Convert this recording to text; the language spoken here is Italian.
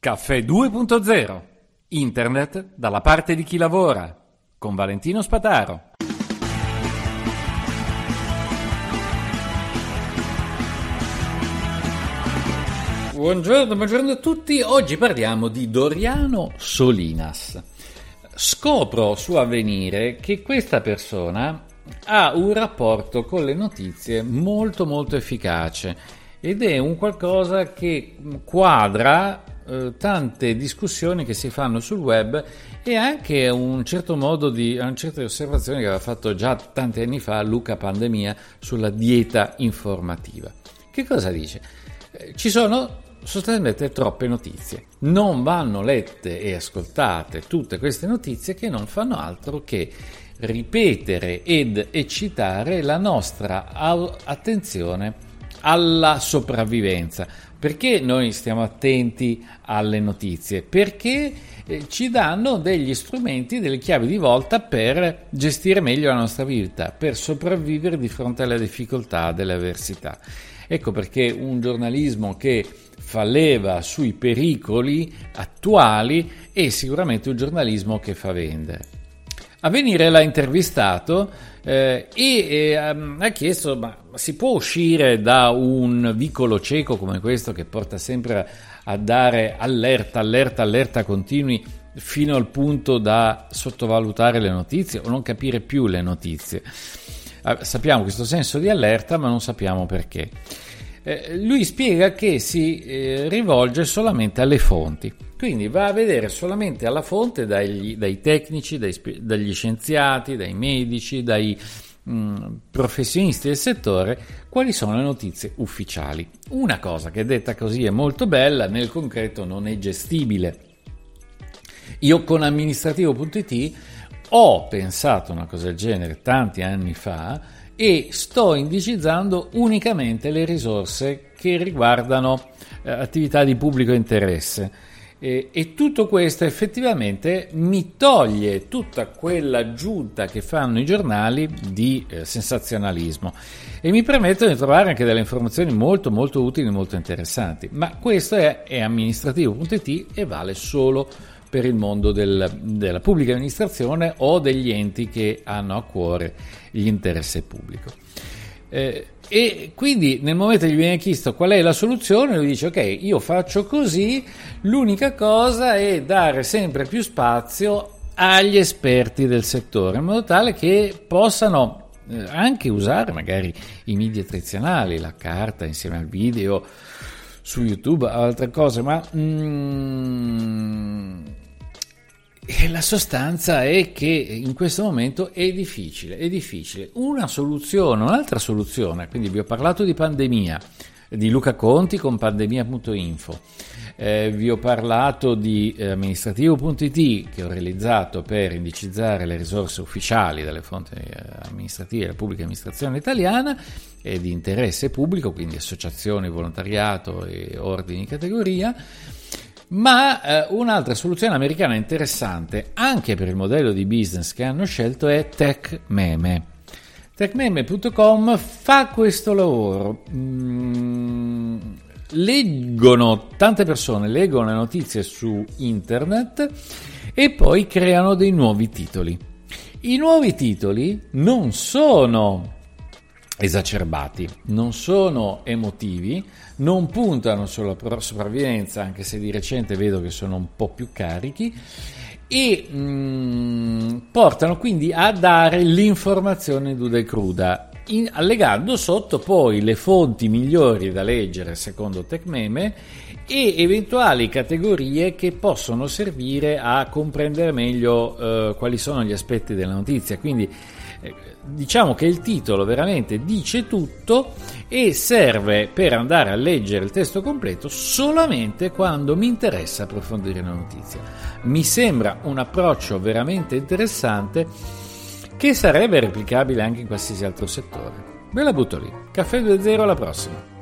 Caffè 2.0. Internet dalla parte di chi lavora. Con Valentino Spataro. Buongiorno a tutti. Oggi parliamo di Doriano Solinas. Scopro su Avvenire che questa persona ha un rapporto con le notizie molto efficace ed è un qualcosa che quadra tante discussioni che si fanno sul web e anche un certo modo di certe osservazioni che aveva fatto già tanti anni fa Luca Pandemia sulla dieta informativa. Che cosa dice? Ci sono sostanzialmente troppe notizie, non vanno lette e ascoltate tutte queste notizie che non fanno altro che ripetere ed eccitare la nostra attenzione alla sopravvivenza. Perché noi stiamo attenti alle notizie? Perché ci danno degli strumenti, delle chiavi di volta per gestire meglio la nostra vita, per sopravvivere di fronte alle difficoltà, delle avversità. Ecco perché un giornalismo che fa leva sui pericoli attuali è sicuramente un giornalismo che fa vendere. Avvenire l'ha intervistato e ha chiesto: ma si può uscire da un vicolo cieco come questo che porta sempre a dare allerta continui fino al punto da sottovalutare le notizie o non capire più le notizie? Sappiamo questo senso di allerta, ma non sappiamo perché. Lui spiega che si rivolge solamente alle fonti, quindi va a vedere solamente alla fonte dai tecnici, dagli scienziati, dai medici, dai professionisti del settore, quali sono le notizie ufficiali. Una cosa che detta così è molto bella, nel concreto non è gestibile. Io con amministrativo.it ho pensato una cosa del genere tanti anni fa e sto indicizzando unicamente le risorse che riguardano attività di pubblico interesse e tutto questo effettivamente mi toglie tutta quell'aggiunta che fanno i giornali di sensazionalismo e mi permettono di trovare anche delle informazioni molto utili e molto interessanti, ma questo è amministrativo.it e vale solo per il mondo della pubblica amministrazione o degli enti che hanno a cuore l'interesse pubblico. E quindi nel momento che gli viene chiesto qual è la soluzione, lui dice: ok, io faccio così, l'unica cosa è dare sempre più spazio agli esperti del settore, in modo tale che possano anche usare magari i media tradizionali, la carta insieme al video su YouTube, altre cose, ma la sostanza è che in questo momento è difficile. Un'altra soluzione, quindi vi ho parlato di pandemia, di Luca Conti con pandemia.info, vi ho parlato di amministrativo.it che ho realizzato per indicizzare le risorse ufficiali dalle fonti amministrative della pubblica amministrazione italiana e di interesse pubblico, quindi associazioni, volontariato e ordini di categoria. Ma un'altra soluzione americana interessante anche per il modello di business che hanno scelto è TechMeme. TechMeme.com fa questo lavoro. Tante persone leggono le notizie su internet e poi creano dei nuovi titoli. I nuovi titoli non sono esacerbati, non sono emotivi, non puntano sulla sopravvivenza, anche se di recente vedo che sono un po' più carichi, e portano quindi a dare l'informazione nuda e cruda, allegando sotto poi le fonti migliori da leggere secondo TechMeme e eventuali categorie che possono servire a comprendere meglio quali sono gli aspetti della notizia. Quindi diciamo che il titolo veramente dice tutto e serve per andare a leggere il testo completo solamente quando mi interessa approfondire la notizia. Mi sembra un approccio veramente interessante che sarebbe replicabile anche in qualsiasi altro settore. Ve la butto lì. Caffè 2.0, alla prossima.